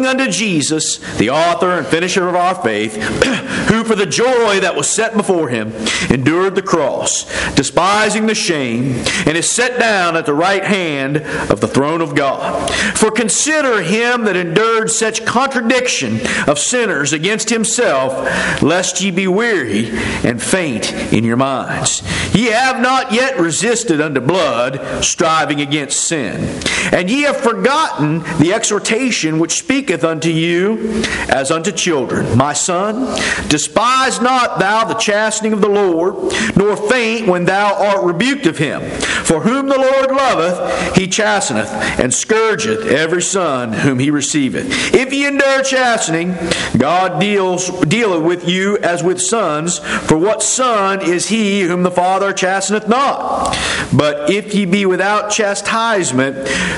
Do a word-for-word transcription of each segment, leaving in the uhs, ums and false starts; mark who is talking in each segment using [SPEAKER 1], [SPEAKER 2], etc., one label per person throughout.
[SPEAKER 1] looking unto Jesus, the author and finisher of our faith, who for the joy that was set before him endured the cross, despising the shame, and is set down at the right hand of the throne of God. For consider him that endured such contradiction of sinners against himself, lest ye be weary and faint in your minds. Ye have not yet resisted unto blood, striving against sin. And ye have forgotten the exhortation which speaketh unto you as unto children. My son, despise not thou the chastening of the Lord, nor faint when thou art rebuked of him. For whom the Lord loveth, he chasteneth, and scourgeth every son whom he receiveth. If ye endure chastening, God deals dealeth with you as with sons. For what son is he whom the Father chasteneth not? But if ye be without chastisement,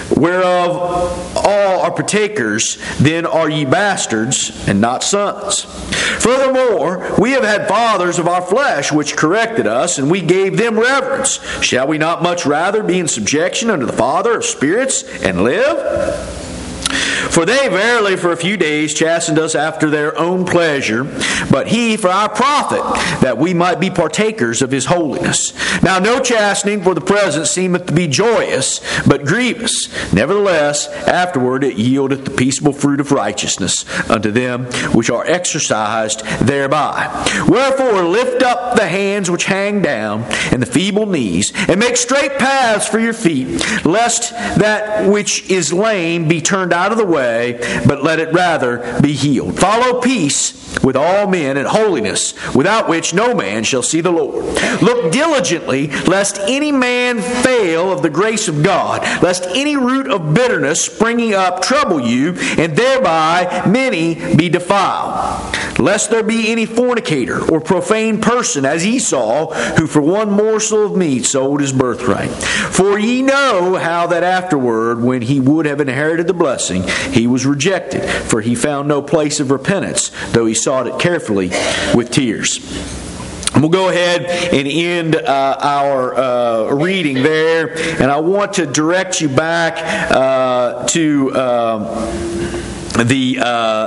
[SPEAKER 1] whereof all are partakers, then are ye bastards and not sons. Furthermore, we have had fathers of our flesh which corrected us, and we gave them reverence. Shall we not much rather be in subjection unto the Father of spirits and live? For they verily for a few days chastened us after their own pleasure, but he for our profit, that we might be partakers of his holiness. Now no chastening for the present seemeth to be joyous, but grievous. Nevertheless, afterward it yieldeth the peaceable fruit of righteousness unto them which are exercised thereby. Wherefore lift up the hands which hang down, and the feeble knees, and make straight paths for your feet, lest that which is lame be turned out of the way, but let it rather be healed. Follow peace with all men and holiness, without which no man shall see the Lord. Look diligently, lest any man fail of the grace of God, lest any root of bitterness springing up trouble you, and thereby many be defiled. Lest there be any fornicator or profane person, as Esau, who for one morsel of meat sold his birthright. For ye know how that afterward, when he would have inherited the blessing, he was rejected, for he found no place of repentance, though he sought it carefully with tears. We'll go ahead and end uh, our uh, reading there, and I want to direct you back uh, to Uh, the uh,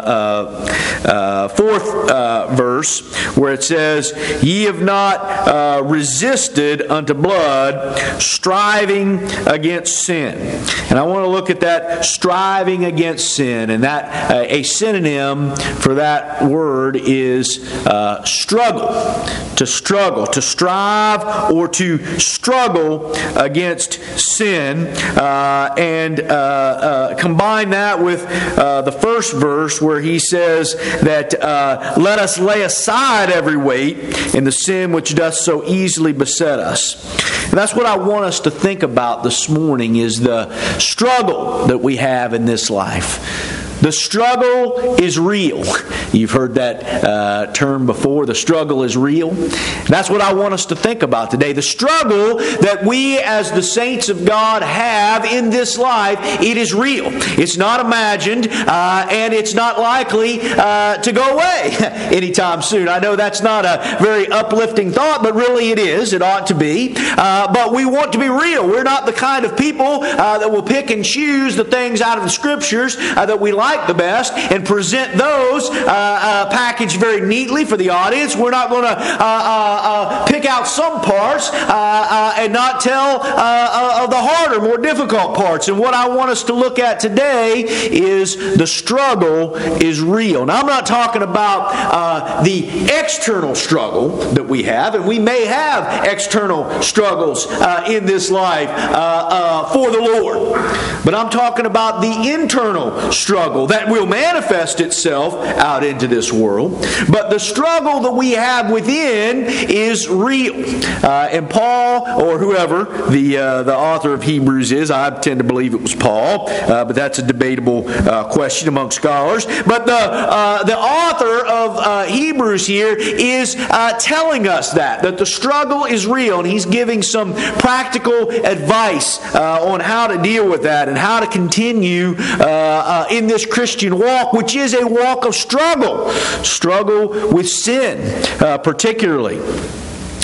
[SPEAKER 1] uh, uh, fourth uh, verse, where it says, ye have not uh, resisted unto blood, striving against sin. And I want to look at that striving against sin, and that uh, a synonym for that word is uh, struggle. To struggle, to strive or to struggle against sin, uh, and uh, uh, combine that with uh, the first verse where he says that uh, let us lay aside every weight and the sin which doth so easily beset us. And that's what I want us to think about this morning, is the struggle that we have in this life. The struggle is real. You've heard that uh, term before. The struggle is real. That's what I want us to think about today. The struggle that we as the saints of God have in this life, it is real. It's not imagined, uh, and it's not likely uh, to go away anytime soon. I know that's not a very uplifting thought, but really it is. It ought to be. Uh, but we want to be real. We're not the kind of people uh, that will pick and choose the things out of the Scriptures uh, that we like the best and present those uh, uh, packaged very neatly for the audience. We're not going to uh, uh, uh, pick out some parts uh, uh, and not tell uh, uh, of the harder, more difficult parts. And what I want us to look at today is the struggle is real. Now, I'm not talking about uh, the external struggle that we have, and we may have external struggles uh, in this life uh, uh, for the Lord. But I'm talking about the internal struggle that will manifest itself out into this world. But the struggle that we have within is real. Uh, and Paul, or whoever the uh, the author of Hebrews is, I tend to believe it was Paul, uh, but that's a debatable uh, question among scholars. But the uh, the author of uh, Hebrews here is uh, telling us that, that the struggle is real, and he's giving some practical advice uh, on how to deal with that and how to continue uh, uh, in this Christian walk, which is a walk of struggle. Struggle with sin, uh, particularly.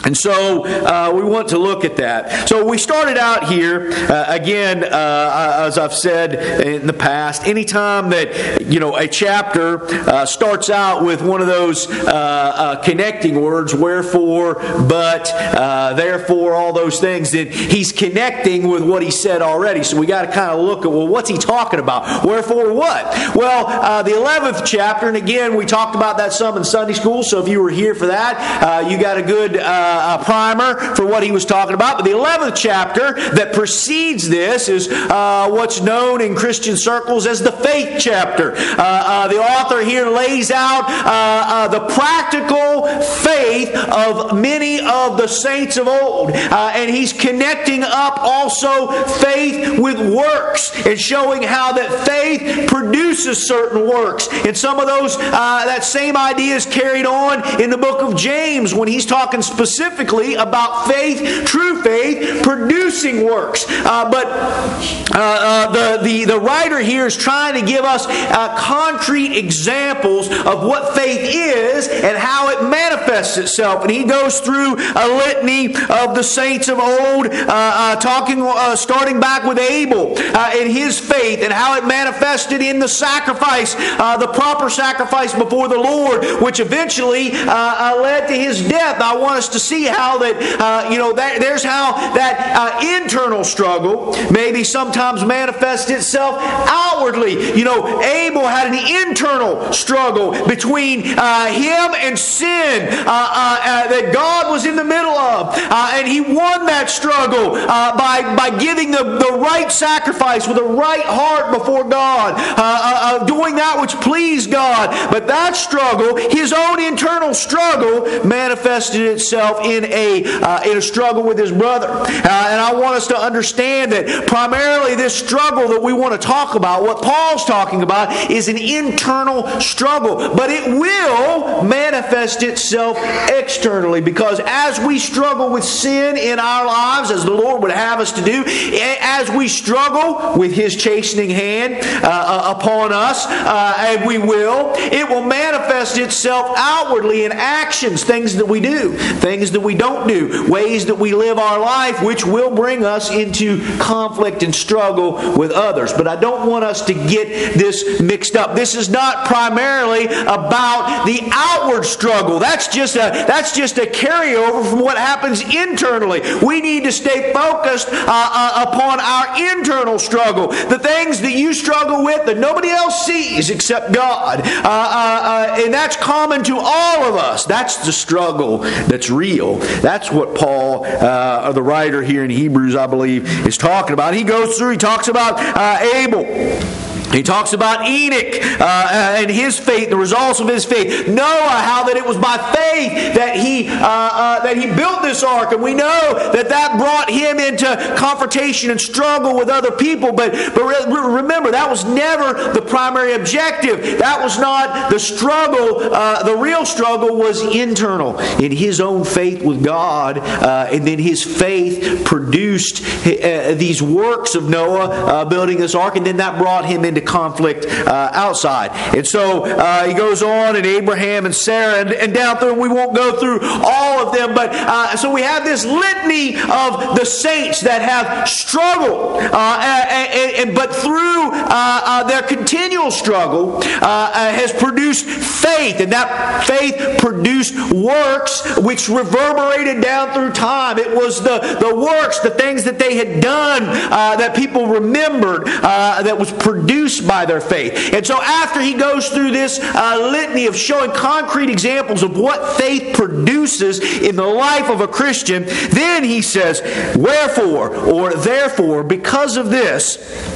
[SPEAKER 1] And so uh, we want to look at that. So we started out here, uh, again, uh, as I've said in the past, anytime that, you know, a chapter uh, starts out with one of those uh, uh, connecting words, wherefore, but, uh, therefore, all those things, then he's connecting with what he said already. So we got to kind of look at, well, what's he talking about? Wherefore what? Well, uh, the eleventh chapter, and again, we talked about that some in Sunday school, so if you were here for that, uh, you got a good uh, a primer for what he was talking about. But the eleventh chapter that precedes this is uh, what's known in Christian circles as the faith chapter. Uh, uh, the author here lays out uh, uh, the practical faith of many of the saints of old. Uh, and he's connecting up also faith with works and showing how that faith produces certain works. And some of those, uh, that same idea is carried on in the book of James when he's talking specifically about faith, true faith, producing works. Uh, but uh, uh, the, the, the writer here is trying to give us uh, concrete examples of what faith is and how it manifests itself. And he goes through a litany of the saints of old, uh, uh, talking, uh, starting back with Abel uh, and his faith and how it manifested in the sacrifice, uh, the proper sacrifice before the Lord, which eventually uh, uh, led to his death. I want us to see how that, uh, you know, that, there's how that uh, internal struggle maybe sometimes manifests itself outwardly. You know, Abel had an internal struggle between uh, him and sin uh, uh, uh, that God was in the middle of. Uh, and he won that struggle uh, by, by giving the, the right sacrifice with a right heart before God, uh, uh, uh, doing that which pleased God. But that struggle, his own internal struggle, manifested itself in a, uh, in a struggle with his brother. Uh, and I want us to understand that primarily this struggle that we want to talk about, what Paul's talking about, is an internal struggle. But it will manifest itself externally, because as we struggle with sin in our lives, as the Lord would have us to do, as we struggle with His chastening hand uh, upon us, uh, and we will, it will manifest itself outwardly in actions, things that we do, things that we don't do, ways that we live our life, which will bring us into conflict and struggle with others. But I don't want us to get this mixed up. This is not primarily about the outward struggle. That's just a that's just a carryover from what happens internally. We need to stay focused uh, uh, upon our internal struggle, the things that you struggle with that nobody else sees except God, uh, uh, uh, and that's common to all of us. That's the struggle that's real. That's what Paul, uh, the writer here in Hebrews, I believe, is talking about. He goes through, he talks about uh, Abel. He talks about Enoch uh, and his faith, the results of his faith. Noah, how that it was by faith that he uh, uh, that he built this ark, and we know that that brought him into confrontation and struggle with other people. But but re- remember, that was never the primary objective. That was not the struggle. Uh, the real struggle was internal, in his own faith with God, uh, and then his faith produced uh, these works of Noah uh, building this ark, and then that brought him into conflict uh, outside. And so uh, he goes on, and Abraham and Sarah, and, and down through, we won't go through all of them, but uh, so we have this litany of the saints that have struggled, uh, and, and, but through uh, uh, their continual struggle uh, has produced faith, and that faith produced works which reverberated down through time. It was the, the works, the things that they had done uh, that people remembered, uh, that was produced by their faith. And so after he goes through this uh, litany of showing concrete examples of what faith produces in the life of a Christian, then he says, wherefore, or therefore, because of this,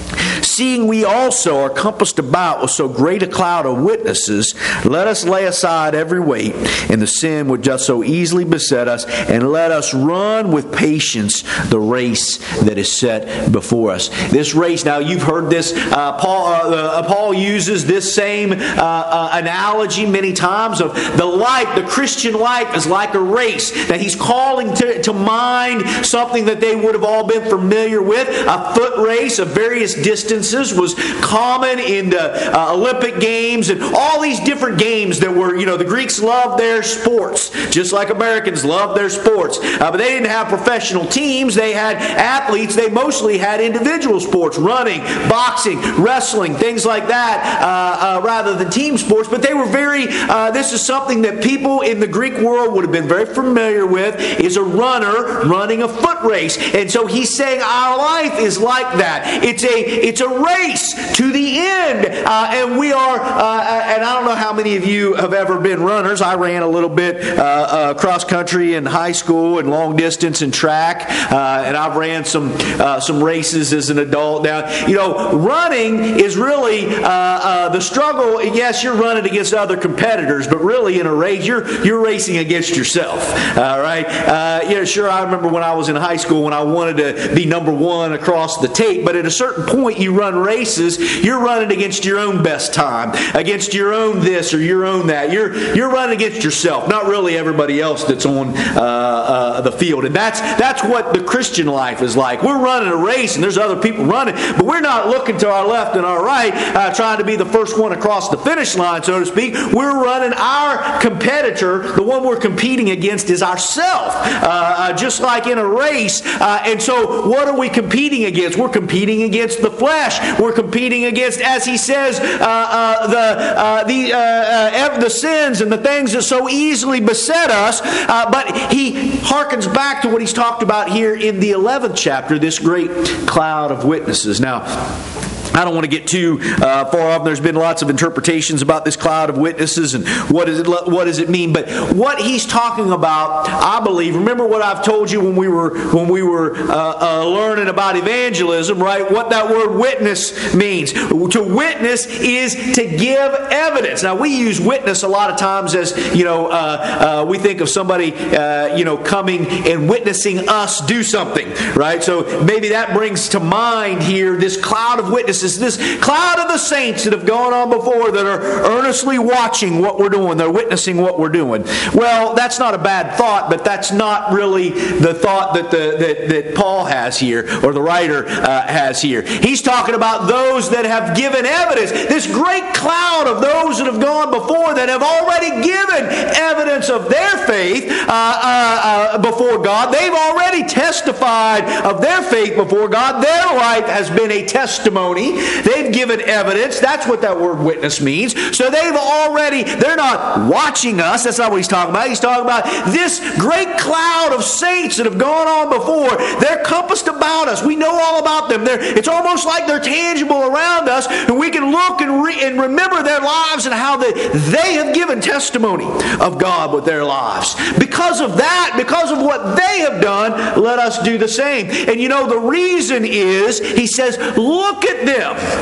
[SPEAKER 1] seeing we also are compassed about with so great a cloud of witnesses, let us lay aside every weight and the sin which doth so easily beset us, and let us run with patience the race that is set before us. This race, now you've heard this, uh, Paul, uh, uh, Paul uses this same uh, uh, analogy many times of the life, the Christian life is like a race, that he's calling to, to mind something that they would have all been familiar with, a foot race of various distances distances was common in the uh, Olympic Games and all these different games that were, you know, the Greeks loved their sports, just like Americans love their sports. Uh, but they didn't have professional teams. They had athletes. They mostly had individual sports, running, boxing, wrestling, things like that, uh, uh, rather than team sports. But they were very, uh, this is something that people in the Greek world would have been very familiar with, is a runner running a foot race. And so he's saying our life is like that. It's a, it's a race to the end. Uh, and we are, uh, and I don't know how many of you have ever been runners. I ran a little bit uh, uh, cross country in high school and long distance and track. Uh, and I've ran some uh, some races as an adult. Now, you know, running is really uh, uh, the struggle. Yes, you're running against other competitors, but really in a race, you're you're racing against yourself. All right. Uh, yeah, sure. I remember when I was in high school when I wanted to be number one across the tape. But at a certain point, you run races. You're running against your own best time, against your own this or your own that. You're you're running against yourself, not really everybody else that's on uh, uh, the field. And that's that's what the Christian life is like. We're running a race, and there's other people running, but we're not looking to our left and our right, uh, trying to be the first one across the finish line, so to speak. We're running our competitor. The one we're competing against is ourselves, uh, uh, just like in a race. Uh, and so, what are we competing against? We're competing against the flesh. We're competing against, as he says, uh, uh, the uh, the uh, uh, the sins and the things that so easily beset us. Uh, but he harkens back to what he's talked about here in the eleventh chapter, this great cloud of witnesses. Now, I don't want to get too uh, far off. There's been lots of interpretations about this cloud of witnesses and what does it what does it mean. But what he's talking about, I believe. Remember what I've told you when we were when we were uh, uh, learning about evangelism, right? What that word witness means. To witness is to give evidence. Now we use witness a lot of times as you know uh, uh, we think of somebody uh, you know coming and witnessing us do something, right? So maybe that brings to mind here this cloud of witnesses. This cloud of the saints that have gone on before that are earnestly watching what we're doing. They're witnessing what we're doing. Well, that's not a bad thought, but that's not really the thought that the that, that Paul has here, or the writer uh, has here. He's talking about those that have given evidence. This great cloud of those that have gone before that have already given evidence of their faith uh, uh, uh, before God. They've already testified of their faith before God. Their life has been a testimony. They've given evidence. That's what that word witness means. So they've already, they're not watching us. That's not what he's talking about. He's talking about this great cloud of saints that have gone on before. They're compassed about us. We know all about them. They're, it's almost like they're tangible around us, and we can look and, re, and remember their lives and how they, they have given testimony of God with their lives. Because of that, because of what they have done, let us do the same. And you know, the reason is, he says, look at them.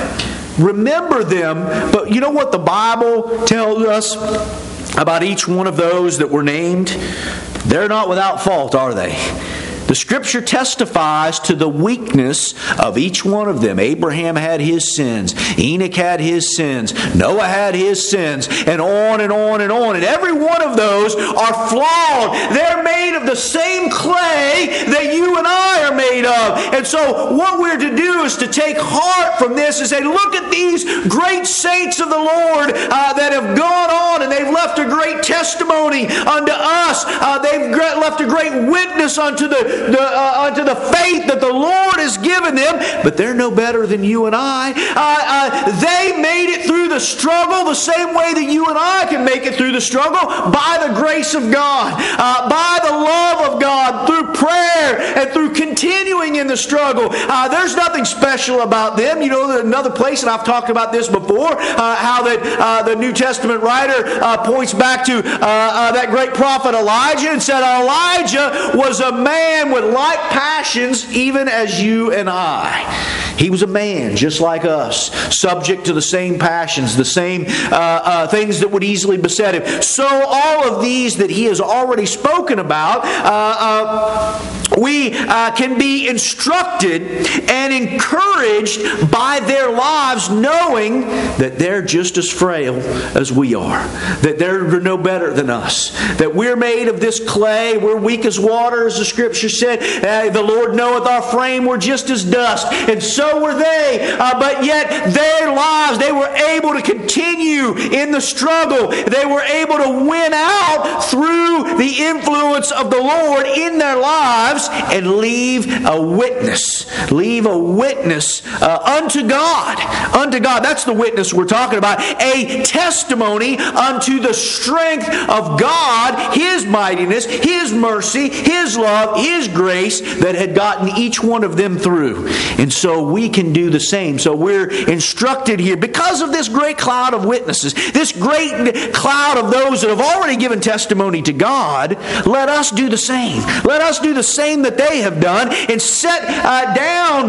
[SPEAKER 1] Remember them. But you know what the Bible tells us about each one of those that were named? They're not without fault, are they? The Scripture testifies to the weakness of each one of them. Abraham had his sins. Enoch had his sins. Noah had his sins. And on and on and on. And every one of those are flawed. They're made of the same clay that you and I are made of. And so what we're to do is to take heart from this and say, look at these great saints of the Lord uh, that have gone on and they've left a great testimony unto us. Uh, they've left a great witness unto the The, uh, unto the faith that the Lord has given them, but they're no better than you and I. Uh, uh, they made it through the struggle the same way that you and I can make it through the struggle, by the grace of God, uh, by the love of God, through prayer and through continuing in the struggle. Uh, there's nothing special about them. You know, another place, and I've talked about this before, uh, how that uh, the New Testament writer uh, points back to uh, uh, that great prophet Elijah and said Elijah was a man with like passions even as you and I. He was a man just like us, subject to the same passions, the same uh, uh, things that would easily beset him. So all of these that he has already spoken about uh, uh, we uh, can be instructed and encouraged by their lives, knowing that they're just as frail as we are, that they're no better than us, that we're made of this clay, we're weak as water, as the Scripture said. Uh, the Lord knoweth our frame, we're just as dust, and so were they. Uh, but yet their lives, they were able to continue in the struggle. They were able to win out through the influence of the Lord in their lives, and leave a witness. Leave a witness uh, unto God. Unto God. That's the witness we're talking about. A testimony unto the strength of God, His mightiness, His mercy, His love, His grace that had gotten each one of them through. And so we can do the same. So we're instructed here because of this great cloud of witnesses, this great cloud of those that have already given testimony to God. Let us do the same. Let us do the same that they have done, and set uh, down, uh,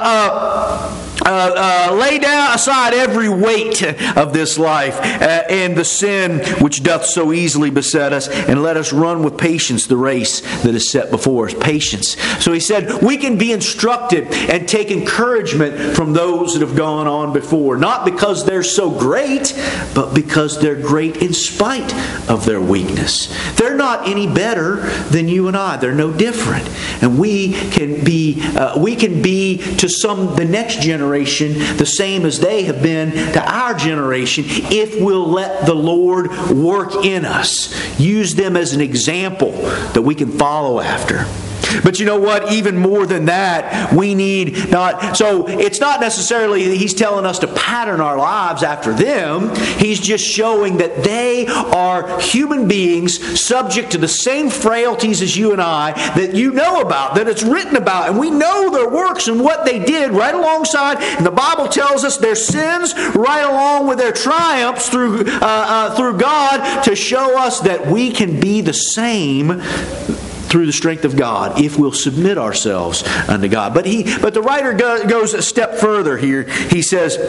[SPEAKER 1] uh, uh, uh, lay down aside every weight of this life uh, and the sin which doth so easily beset us, and let us run with patience the race that is set before us. Patience. So he said we can be instructed and take encouragement from those that have gone on before, not because they're so great, but because they're great in spite of their weakness. They're not any better than you and I. They're no different. And we can be uh, we can be to some the next generation the same as they have been to our generation, if we'll let the Lord work in us. Use them as an example that we can follow after. But you know what? Even more than that, we need not... So it's not necessarily that He's telling us to pattern our lives after them. He's just showing that they are human beings subject to the same frailties as you and I, that you know about, that it's written about. And we know their works and what they did right alongside. And the Bible tells us their sins right along with their triumphs through, uh, uh, through God, to show us that we can be the same through the strength of God, if we'll submit ourselves unto God. But he, but the writer go, goes a step further here. He says,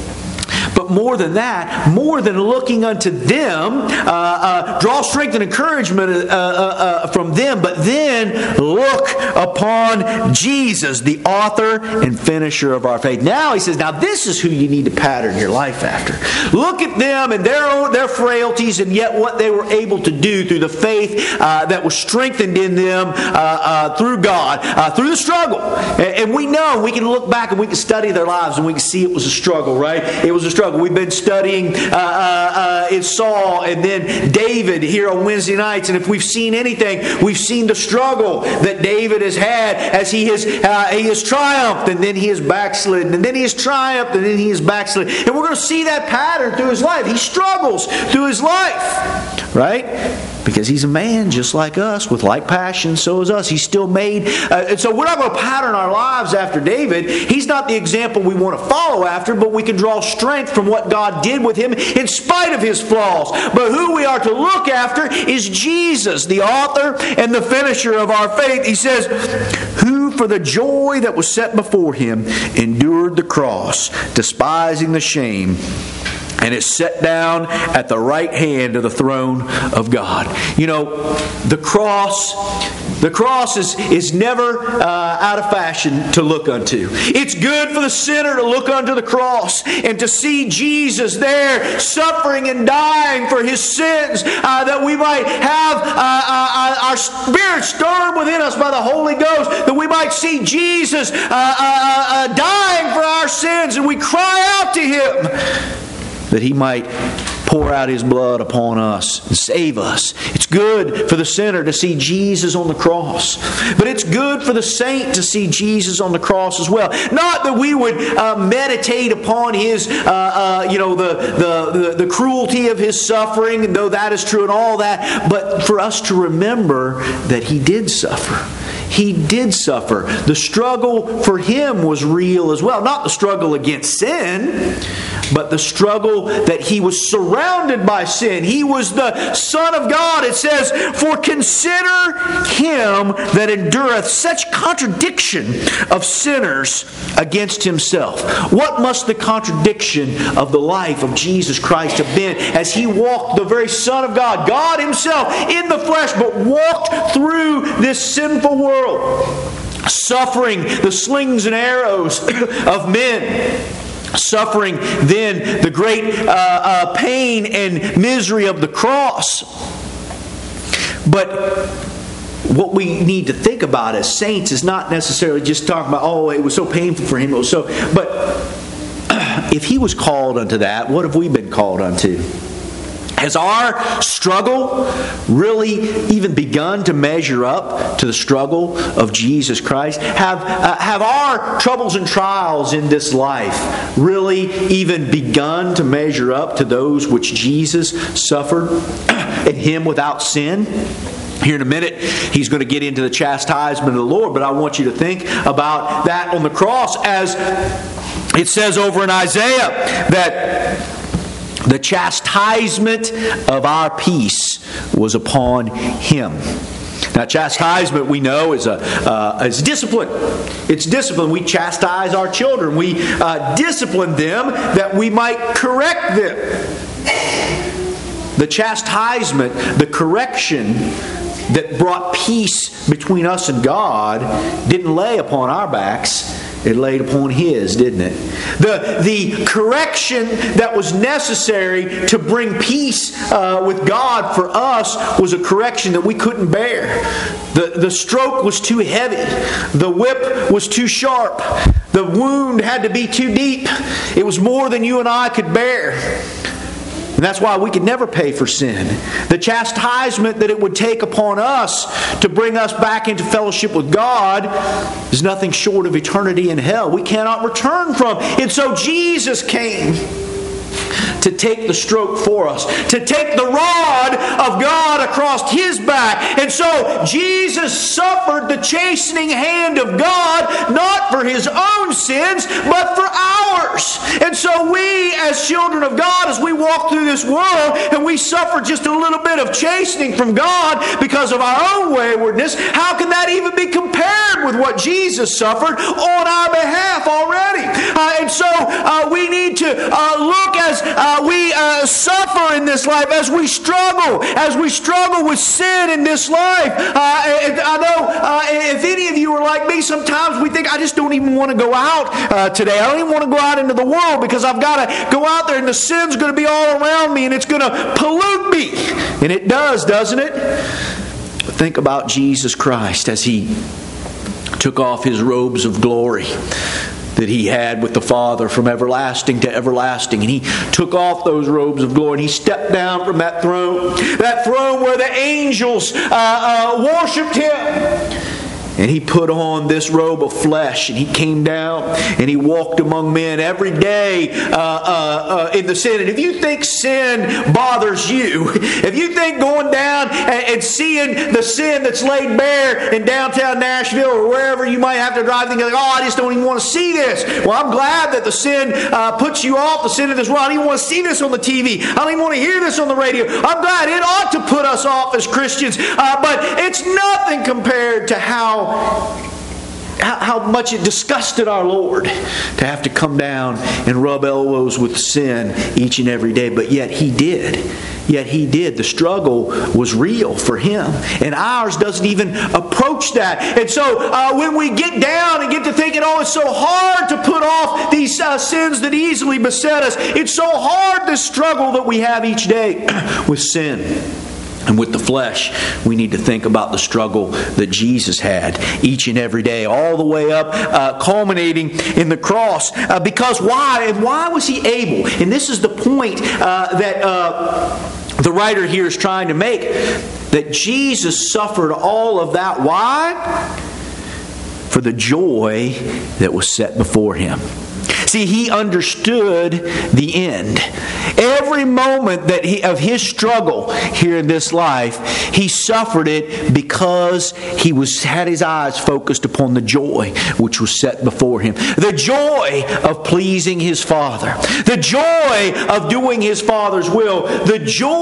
[SPEAKER 1] but more than that, more than looking unto them, uh, uh, draw strength and encouragement uh, uh, uh, from them, but then look upon Jesus, the author and finisher of our faith. Now he says, now this is who you need to pattern your life after. Look at them and their own, their frailties, and yet what they were able to do through the faith uh, that was strengthened in them uh, uh, through God, uh, through the struggle. And, and we know, we can look back and we can study their lives and we can see it was a struggle, right? It was a struggle. We've been studying uh, uh, uh, Saul and then David here on Wednesday nights, and if we've seen anything, we've seen the struggle that David has had as he has uh, he has triumphed, and then he has backslidden, and then he has triumphed, and then he has backslidden. And we're going to see that pattern through his life. He struggles through his life, right? Because he's a man just like us with like passions, so is us. He's still made. Uh, and so we're not going to pattern our lives after David. He's not the example we want to follow after, but we can draw strength from what God did with him in spite of his flaws. But who we are to look after is Jesus, the author and the finisher of our faith. He says, who for the joy that was set before him endured the cross, despising the shame, and is set down at the right hand of the throne of God. You know, the cross, the cross is, is never uh, out of fashion to look unto. It's good for the sinner to look unto the cross and to see Jesus there suffering and dying for his sins, uh, that we might have uh, uh, our spirit stirred within us by the Holy Ghost, that we might see Jesus uh, uh, uh, dying for our sins, and we cry out to Him that He might pour out His blood upon us and save us. It's good for the sinner to see Jesus on the cross. But it's good for the saint to see Jesus on the cross as well. Not that we would uh, meditate upon His, uh, uh, you know, the, the, the, the cruelty of His suffering, though that is true and all that, but for us to remember that He did suffer. He did suffer. The struggle for Him was real as well. Not the struggle against sin, but the struggle that He was surrounded by sin. He was the Son of God. It says, "For consider Him that endureth such contradiction of sinners against Himself." What must the contradiction of the life of Jesus Christ have been as He walked, the very Son of God, God Himself in the flesh, but walked through this sinful world, suffering the slings and arrows of men, suffering then the great uh, uh, pain and misery of the cross. But what we need to think about as saints is not necessarily just talking about, oh, it was so painful for Him, it was so, but if He was called unto that, what have we been called unto? Has our struggle really even begun to measure up to the struggle of Jesus Christ? Have, uh, have our troubles and trials in this life really even begun to measure up to those which Jesus suffered and Him without sin? Here in a minute, He's going to get into the chastisement of the Lord, but I want you to think about that on the cross, as it says over in Isaiah that the chastisement of our peace was upon Him. Now, chastisement, we know, is a uh, is discipline. It's discipline. We chastise our children. We uh, discipline them that we might correct them. The chastisement, the correction that brought peace between us and God didn't lay upon our backs. It laid upon His, didn't it? The, the correction that was necessary to bring peace uh, with God for us was a correction that we couldn't bear. The, the stroke was too heavy. The whip was too sharp. The wound had to be too deep. It was more than you and I could bear. And that's why we could never pay for sin. The chastisement that it would take upon us to bring us back into fellowship with God is nothing short of eternity in hell. We cannot return from. And so Jesus came to take the stroke for us, to take the rod of God across His back. And so Jesus suffered the chastening hand of God, not for His own sins, but for ours. And so we, as children of God, as we walk through this world and we suffer just a little bit of chastening from God because of our own waywardness, how can that even be compared with what Jesus suffered on our behalf already? Uh, and so uh, we need to uh, look as uh, we uh, suffer in this life, as we struggle, as we struggle with sin in this life. Uh, I know uh, if any of you are like me, sometimes we think, I just don't even want to go out uh, today. I don't even want to go out into the world because I've got to go out there and the sin's going to be all around me and it's going to pollute me. And it does, doesn't it? But think about Jesus Christ as He took off His robes of glory that He had with the Father from everlasting to everlasting. And He took off those robes of glory and He stepped down from that throne, that throne where the angels uh, uh, worshipped Him. And He put on this robe of flesh, and He came down and He walked among men every day uh, uh, uh, in the sin. And if you think sin bothers you, if you think going down and, and seeing the sin that's laid bare in downtown Nashville or wherever you might have to drive, thinking, like, oh, I just don't even want to see this. Well, I'm glad that the sin uh, puts you off, the sin of this world. I don't even want to see this on the T V. I don't even want to hear this on the radio. I'm glad. It ought to put us off as Christians. Uh, but it's nothing compared to how how much it disgusted our Lord to have to come down and rub elbows with sin each and every day. But yet He did. Yet He did. The struggle was real for Him. And ours doesn't even approach that. And so uh, when we get down and get to thinking, oh, it's so hard to put off these uh, sins that easily beset us. It's so hard, this struggle that we have each day with sin. And with the flesh, we need to think about the struggle that Jesus had each and every day, all the way up, uh, culminating in the cross. Uh, because why? And why was He able? And this is the point uh, that uh, the writer here is trying to make. That Jesus suffered all of that. Why? For the joy that was set before Him. See, he understood the end. Every moment that he, of his struggle here in this life, he suffered it because he was had his eyes focused upon the joy which was set before him. The joy of pleasing his Father. The joy of doing his Father's will. The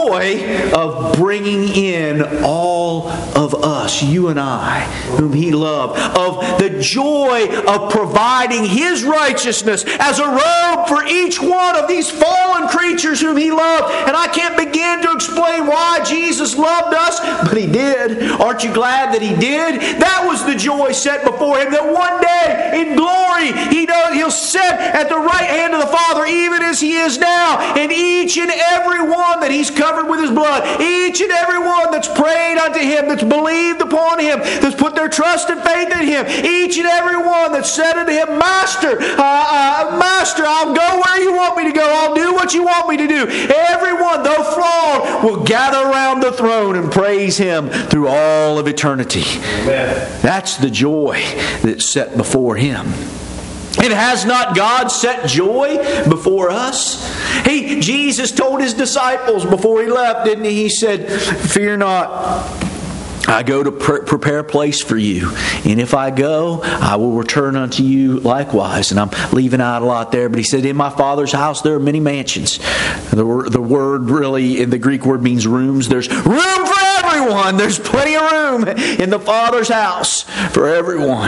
[SPEAKER 1] joy of bringing in all of us, you and I, whom he loved. Of the joy of providing his righteousness as a robe for each one of these fallen creatures whom he loved. And I can't begin to explain why Jesus loved us, but he did. Aren't you glad that he did? That was the joy set before him, that one day in glory he knows he'll sit at the right hand of the Father, even as he is now. And each and every one that he's covered with his blood, each and every one that's prayed unto him, that's believed upon him, that's put their trust and faith in him, each and every one that's said unto him, Master, uh, uh, Master, I'll go where you want me to go. I'll do what you want me to do. Everyone, though flawed, will gather around the throne and praise him through all of eternity. Amen. That's the joy that's set before him. And has not God set joy before us? He, Jesus told his disciples before he left, didn't he? He said, fear not. I go to pre- prepare a place for you. And if I go, I will return unto you likewise. And I'm leaving out a lot there. But he said, in my Father's house there are many mansions. The, word, the word really in the Greek word means rooms. There's room for everyone. There's plenty of room in the Father's house for everyone.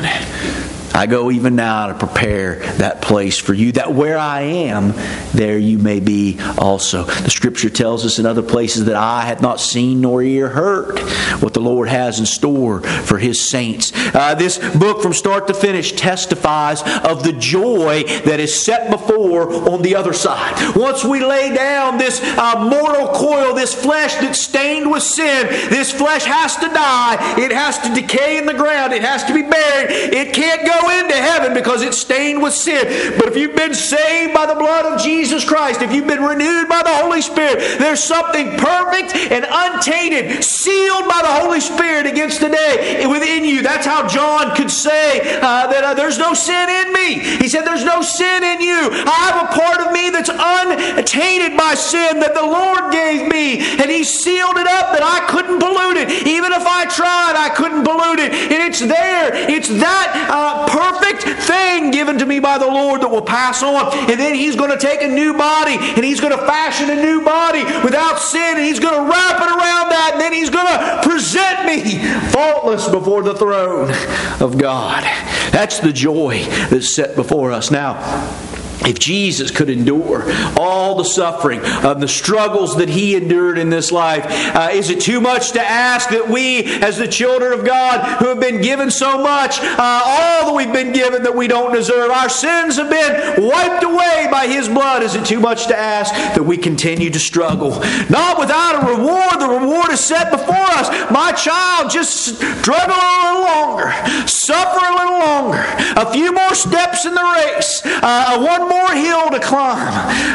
[SPEAKER 1] I go even now to prepare that place for you, that where I am, there you may be also. The Scripture tells us in other places that eye hath not seen nor ear heard what the Lord has in store for His saints. Uh, this book from start to finish testifies of the joy that is set before on the other side. Once we lay down this uh, mortal coil, this flesh that's stained with sin, this flesh has to die. It has to decay in the ground. It has to be buried. It can't go into heaven because it's stained with sin. But if you've been saved by the blood of Jesus Christ, if you've been renewed by the Holy Spirit, there's something perfect and untainted, sealed by the Holy Spirit against the day within you. That's how John could say uh, that uh, there's no sin in me. He said there's no sin in you. I have a part of me that's untainted by sin that the Lord gave me, and He sealed it up that I couldn't pollute it. Even if I tried, I couldn't pollute it. And it's there. It's that uh, perfect thing given to me by the Lord that will pass on. And then He's going to take a new body, and He's going to fashion a new body without sin, and He's going to wrap it around that, and then He's going to present me faultless before the throne of God. That's the joy that's set before us. Now, if Jesus could endure all the suffering of the struggles that He endured in this life, uh, is it too much to ask that we, as the children of God, who have been given so much, uh, all that we've been given that we don't deserve, our sins have been wiped away by His blood, is it too much to ask that we continue to struggle? Not without a reward. The reward is set before us. My child, just struggle a little longer. Suffer a little longer. A few more steps in the race. Uh, one more hill to climb,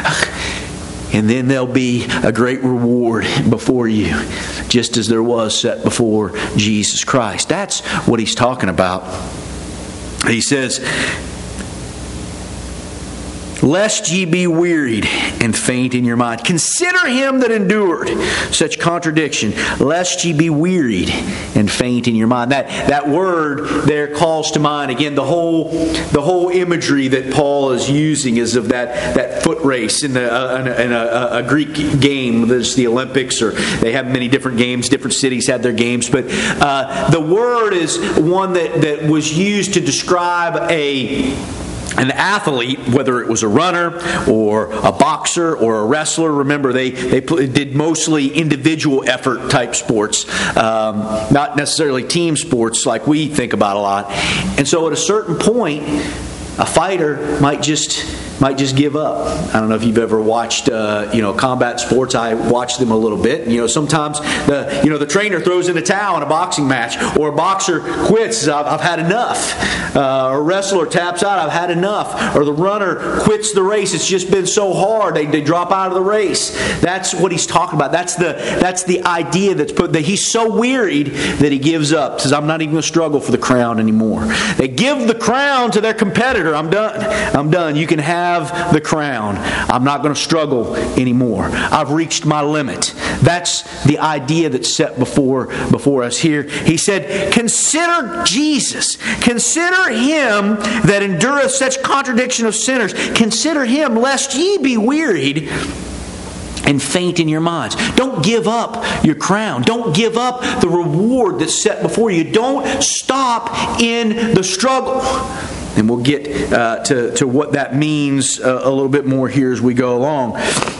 [SPEAKER 1] and then there'll be a great reward before you, just as there was set before Jesus Christ. That's what He's talking about. He says, lest ye be wearied and faint in your mind. Consider Him that endured such contradiction, lest ye be wearied and faint in your mind. That that word there calls to mind again the whole the whole imagery that Paul is using is of that, that foot race in, the, uh, in, a, in a, a Greek game. There's the Olympics, or they have many different games. Different cities have their games, but uh, the word is one that, that was used to describe a an athlete, whether it was a runner or a boxer or a wrestler. Remember, they, they did mostly individual effort type sports, um, not necessarily team sports like we think about a lot. And so at a certain point, a fighter might just might just give up. I don't know if you've ever watched uh, you know combat sports. I watch them a little bit. You know, sometimes the you know the trainer throws in a towel in a boxing match, or a boxer quits. I've, I've had enough. Uh, a wrestler taps out. I've had enough. Or the runner quits the race. It's just been so hard. They, they drop out of the race. That's what he's talking about. That's the that's the idea that's put. That he's so wearied that he gives up. Says, I'm not even going to struggle for the crown anymore. They give the crown to their competitor. I'm done. I'm done. You can have have the crown. I'm not going to struggle anymore. I've reached my limit. That's the idea that's set before, before us here. He said, consider Jesus. Consider Him that endureth such contradiction of sinners. Consider Him, lest ye be wearied and faint in your minds. Don't give up your crown. Don't give up the reward that's set before you. Don't stop in the struggle. And we'll get uh, to, to what that means uh, a little bit more here as we go along.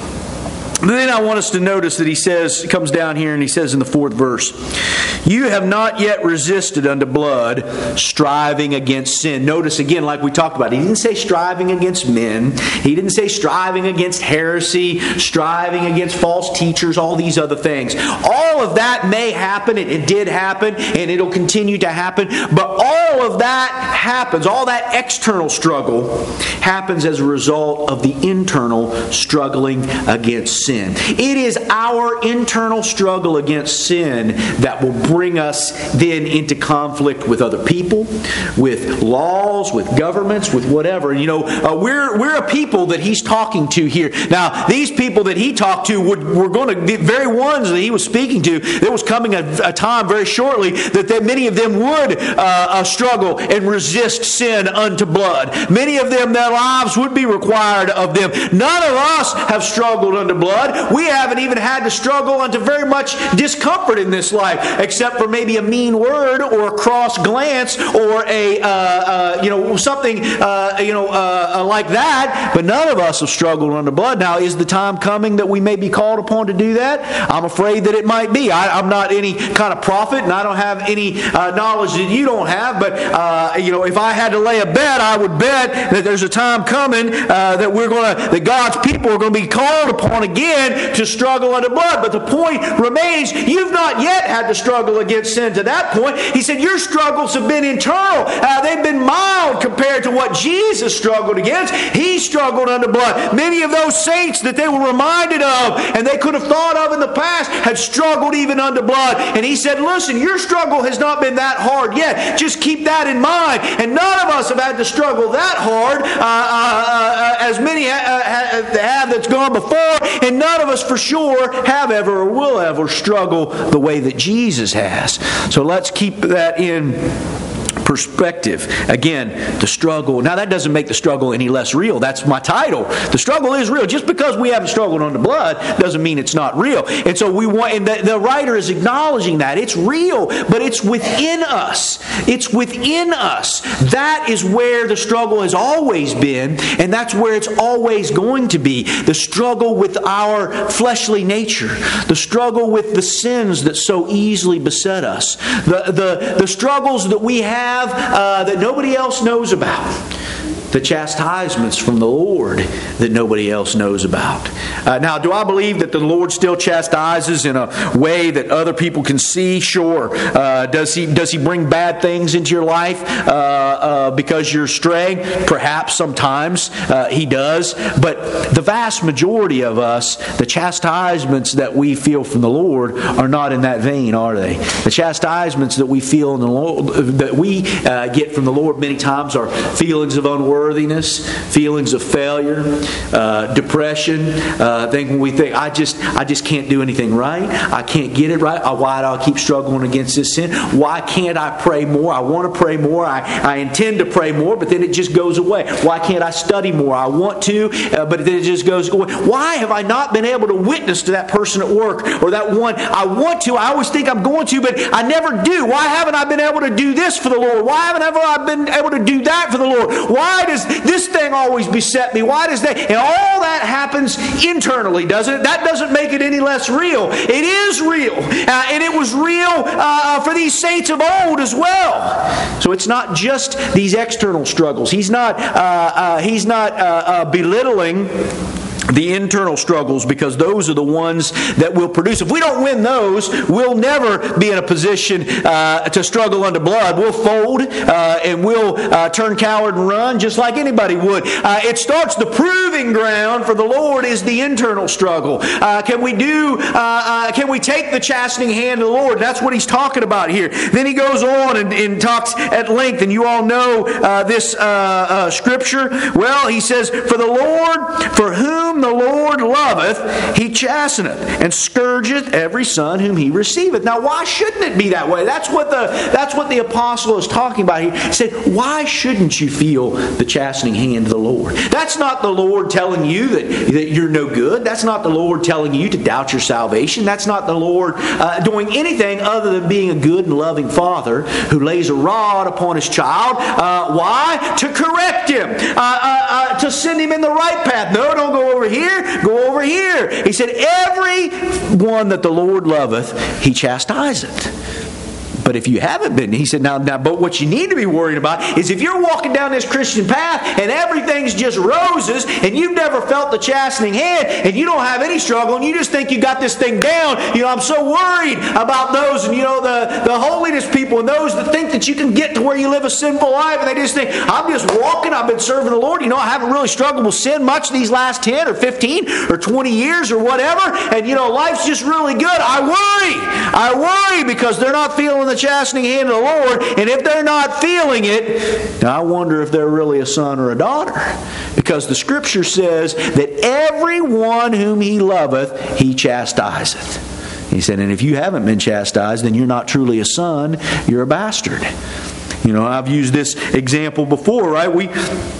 [SPEAKER 1] Then I want us to notice that he says, comes down here and he says in the fourth verse, you have not yet resisted unto blood, striving against sin. Notice again, like we talked about, he didn't say striving against men. He didn't say striving against heresy, striving against false teachers, all these other things. All of that may happen, it, it did happen, and it'll continue to happen. But all of that happens, all that external struggle happens as a result of the internal struggling against sin. It is our internal struggle against sin that will bring us then into conflict with other people, with laws, with governments, with whatever. You know, uh, we're we're a people that he's talking to here. Now, these people that he talked to would, were going to be very ones that he was speaking to. There was coming a, a time very shortly that they, many of them would uh, uh, struggle and resist sin unto blood. Many of them, their lives would be required of them. None of us have struggled unto blood. We haven't even had to struggle unto very much discomfort in this life, except for maybe a mean word or a cross glance or a uh, uh, you know something uh, you know uh, uh, like that. But none of us have struggled unto blood. Now, is the time coming that we may be called upon to do that? I'm afraid that it might be. I, I'm not any kind of prophet, and I don't have any uh, knowledge that you don't have. But uh, you know, if I had to lay a bet, I would bet that there's a time coming uh, that we're going to, that God's people are going to be called upon again to struggle under blood. But the point remains, you've not yet had to struggle against sin to that point. He said your struggles have been internal. Uh, they've been mild compared to what Jesus struggled against. He struggled under blood. Many of those saints that they were reminded of and they could have thought of in the past had struggled even under blood. And he said, listen, your struggle has not been that hard yet. Just keep that in mind. And none of us have had to struggle that hard uh, uh, uh, as many ha- have that's gone before. And none of us for sure have ever or will ever struggle the way that Jesus has. So let's keep that in perspective. Again, the struggle. Now, that doesn't make the struggle any less real. That's my title. The struggle is real. Just because we haven't struggled under blood doesn't mean it's not real. And so we want, and the, the writer is acknowledging that. It's real, but it's within us. It's within us. That is where the struggle has always been, and that's where it's always going to be. The struggle with our fleshly nature. The struggle with the sins that so easily beset us. The, the, the struggles that we have Uh, that nobody else knows about. The chastisements from the Lord that nobody else knows about. Uh, now, do I believe that the Lord still chastises in a way that other people can see? Sure. Uh, does He does He bring bad things into your life uh, uh, because you're straying? Perhaps sometimes uh, He does. But the vast majority of us, the chastisements that we feel from the Lord are not in that vein, are they? The chastisements that we feel in the Lord, that we uh, get from the Lord many times are feelings of unworthiness. Worthiness, feelings of failure, uh, depression. Uh, think when we think, I just, I just can't do anything right. I can't get it right. Why do I keep struggling against this sin? Why can't I pray more? I want to pray more. I, I intend to pray more, but then it just goes away. Why can't I study more? I want to, uh, but then it just goes away. Why have I not been able to witness to that person at work or that one? I want to. I always think I'm going to, but I never do. Why haven't I been able to do this for the Lord? Why haven't I been able to do that for the Lord? Why does this thing always beset me? Why does that? And all that happens internally, doesn't it? That doesn't make it any less real. It is real. Uh, and it was real uh, for these saints of old as well. So it's not just these external struggles. He's not, uh, uh, he's not uh, uh, belittling the internal struggles, because those are the ones that will produce. If we don't win those, we'll never be in a position uh, to struggle under blood. We'll fold uh, and we'll uh, turn coward and run just like anybody would. Uh, it starts, the proving ground for the Lord is the internal struggle. Uh, can we do, uh, uh, can we take the chastening hand of the Lord? That's what he's talking about here. Then he goes on and, and talks at length, and you all know uh, this uh, uh, scripture. Well, he says, for the Lord, for whom the Lord loveth, he chasteneth, and scourgeth every son whom he receiveth. Now, why shouldn't it be that way? That's what the that's what the apostle is talking about here. He said, why shouldn't you feel the chastening hand of the Lord? That's not the Lord telling you that, that you're no good. That's not the Lord telling you to doubt your salvation. That's not the Lord uh, doing anything other than being a good and loving Father who lays a rod upon His child. Uh, why? To correct him. Uh, uh, uh, to send him in the right path. No, don't go over here. Go over here. He said, every one that the Lord loveth, He chastiseth. But if you haven't been, he said, now, now, but what you need to be worried about is if you're walking down this Christian path and everything's just roses and you've never felt the chastening hand and you don't have any struggle and you just think you got this thing down, you know, I'm so worried about those, and you know, the, the holiness people and those that think that you can get to where you live a sinful life and they just think, I'm just walking, I've been serving the Lord, you know, I haven't really struggled with sin much these last ten or fifteen or twenty years or whatever, and you know, life's just really good. I worry. I worry because they're not feeling the chastening hand of the Lord, and if they're not feeling it, I wonder if they're really a son or a daughter, because the Scripture says that everyone whom He loveth, He chastiseth. He said, and if you haven't been chastised, then you're not truly a son, you're a bastard. You know, I've used this example before, right? We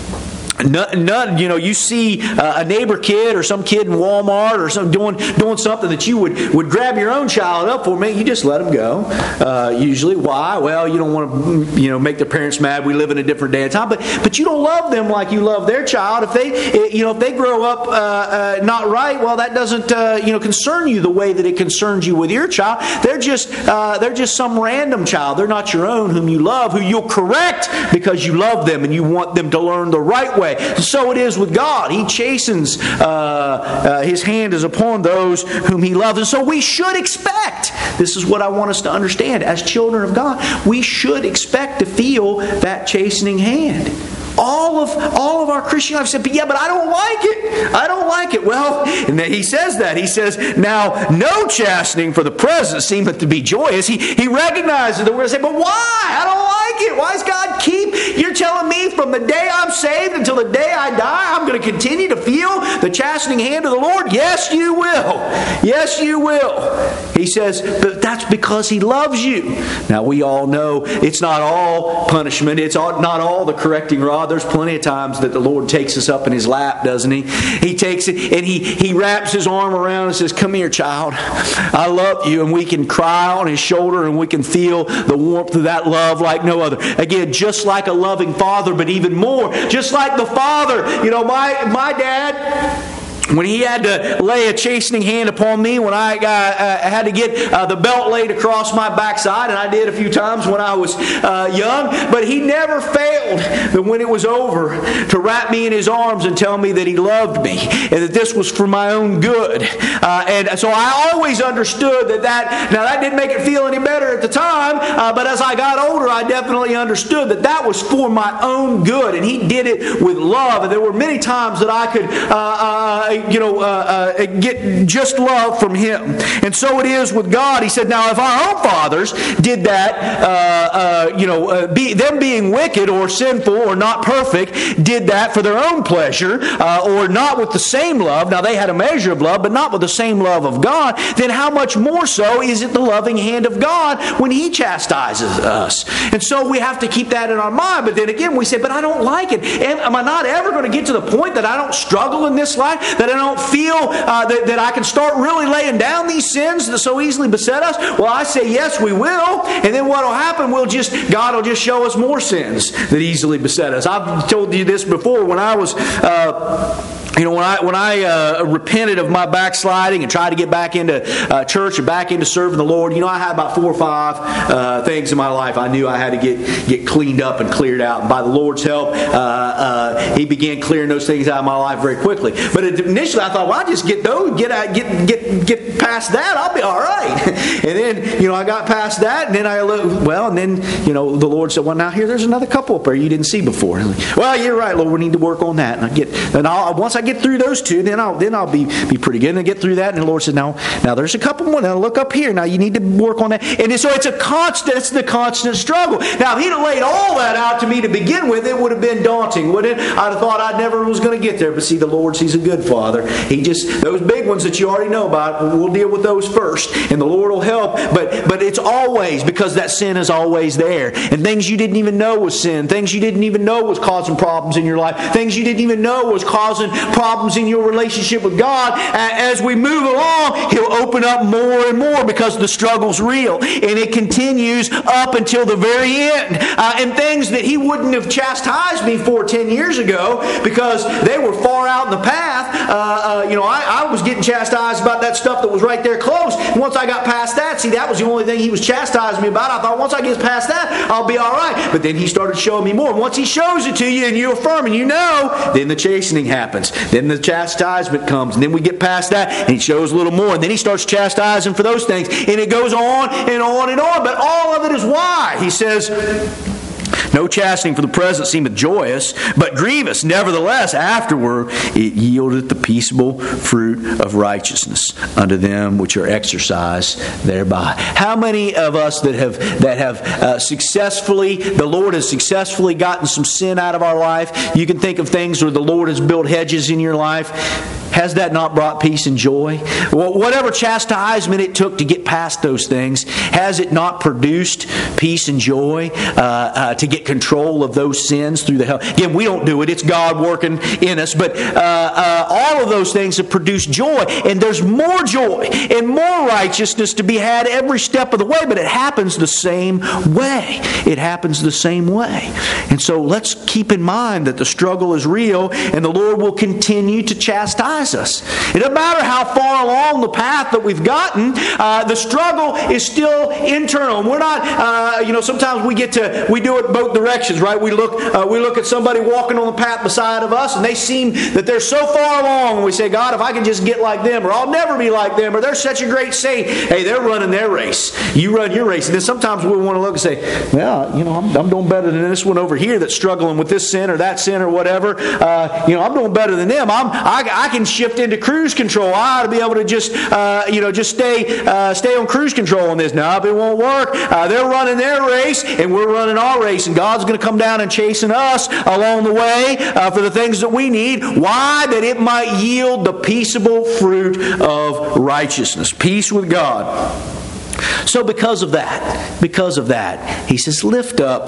[SPEAKER 1] None, none, you know, you see uh, a neighbor kid or some kid in Walmart or some doing doing something that you would, would grab your own child up for. Man, you just let them go. Uh, usually, why? Well, you don't want to, you know, make their parents mad. We live in a different day and time, but but you don't love them like you love their child. If they, you know, if they grow up uh, uh, not right, well, that doesn't, uh, you know, concern you the way that it concerns you with your child. They're just uh, they're just some random child. They're not your own, whom you love, who you'll correct because you love them and you want them to learn the right way. So it is with God. He chastens, uh, uh, His hand is upon those whom He loves. And so we should expect, this is what I want us to understand, as children of God, we should expect to feel that chastening hand. All of all of our Christian life said, but yeah, but I don't like it. I don't like it. Well, and then he says that. He says, now, no chastening for the present seemeth to be joyous. He, he recognizes that we're going to say, but why? I don't like it. Why does God keep, you're telling me from the day I'm saved until the day I die, I'm going to continue to feel the chastening hand of the Lord? Yes, you will. Yes, you will. He says, but that's because He loves you. Now, we all know it's not all punishment. It's all, not all the correcting rod. There's plenty of times that the Lord takes us up in His lap, doesn't He? He takes it and He, he wraps His arm around and says, come here, child. I love you. And we can cry on His shoulder and we can feel the warmth of that love like no other. Again, just like a loving father, but even more. Just like the Father. You know, my, my dad, when he had to lay a chastening hand upon me, when I, uh, uh, had to get uh, the belt laid across my backside, and I did a few times when I was uh, young, but he never failed that when it was over to wrap me in His arms and tell me that He loved me and that this was for my own good. Uh, and so I always understood that that, now that didn't make it feel any better at the time, uh, but as I got older, I definitely understood that that was for my own good, and He did it with love. And there were many times that I could uh, uh, you know, uh, uh, get just love from Him. And so it is with God. He said, now if our own fathers did that, uh, uh, you know, uh, be, them being wicked or sinful or not perfect, did that for their own pleasure uh, or not with the same love, now they had a measure of love, but not with the same love of God, then how much more so is it the loving hand of God when He chastises us? And so we have to keep that in our mind. But then again, we say, but I don't like it. Am, am I not ever going to get to the point that I don't struggle in this life? That I don't feel uh, that, that I can start really laying down these sins that so easily beset us? Well, I say yes, we will. And then what will happen? We'll just God will just show us more sins that easily beset us. I've told you this before. When I was uh, You know, when I when I uh, repented of my backsliding and tried to get back into uh, church and back into serving the Lord, you know, I had about four or five uh, things in my life I knew I had to get get cleaned up and cleared out. And by the Lord's help, uh, uh, He began clearing those things out of my life very quickly. But initially, I thought, well, I just get those, get out, get get get past that, I'll be all right. And then, you know, I got past that, and then I looked, well, and then, you know, the Lord said, well, now here, there's another couple up there you didn't see before. And I'm like, well, you're right, Lord, we need to work on that. And I get, and I'll, once I get through those two, then I'll then I'll be be pretty good. And I get through that, and the Lord said, "Now, now there's a couple more. Now look up here. Now you need to work on that." And so it's a constant. It's the constant struggle. Now, if He'd have laid all that out to me to begin with, it would have been daunting, wouldn't it? I'd have thought I never was going to get there. But see, the Lord, He's a good Father. He just those big ones that you already know about. We'll deal with those first, and the Lord will help. But but it's always because that sin is always there, and things you didn't even know was sin, things you didn't even know was causing problems in your life, things you didn't even know was causing problems in your relationship with God. As we move along, He'll open up more and more because the struggle's real, and it continues up until the very end. Uh, and things that He wouldn't have chastised me for ten years ago because they were far out in the path. Uh, uh, you know, I, I was getting chastised about that stuff that was right there close. And once I got past that, see, that was the only thing He was chastising me about. I thought, once I get past that, I'll be all right. But then He started showing me more. And once He shows it to you and you affirm and you know, then the chastening happens. Then the chastisement comes. And then we get past that and He shows a little more. And then He starts chastising for those things. And it goes on and on and on. But all of it is why. He says, no chastening for the present seemeth joyous, but grievous. Nevertheless, afterward it yieldeth the peaceable fruit of righteousness unto them which are exercised thereby. How many of us that have that have uh, successfully, the Lord has successfully gotten some sin out of our life? You can think of things where the Lord has built hedges in your life. Has that not brought peace and joy? Well, whatever chastisement it took to get past those things, has it not produced peace and joy uh, uh, to get control of those sins through the help? Again, we don't do it. It's God working in us. But uh, uh, all of those things have produced joy. And there's more joy and more righteousness to be had every step of the way. But it happens the same way. It happens the same way. And so let's keep in mind that the struggle is real and the Lord will continue to chastise us. It doesn't matter how far along the path that we've gotten, uh, the struggle is still internal. And we're not, uh, you know, sometimes we get to, we do it both directions, right? We look, uh, we look at somebody walking on the path beside of us and they seem that they're so far along and we say, God, if I can just get like them, or I'll never be like them, or they're such a great saint. Hey, they're running their race. You run your race. And then sometimes we want to look and say, well, you know, I'm, I'm doing better than this one over here that's struggling with this sin or that sin or whatever. Uh, you know, I'm doing better than them. I'm, I, I can shift into cruise control. I ought to be able to just, uh, you know, just stay, uh, stay on cruise control on this. No, it won't work. Uh, they're running their race, and we're running our race, and God's going to come down and chasing us along the way uh, for the things that we need. Why? That it might yield the peaceable fruit of righteousness, peace with God. So, because of that, because of that, He says, lift up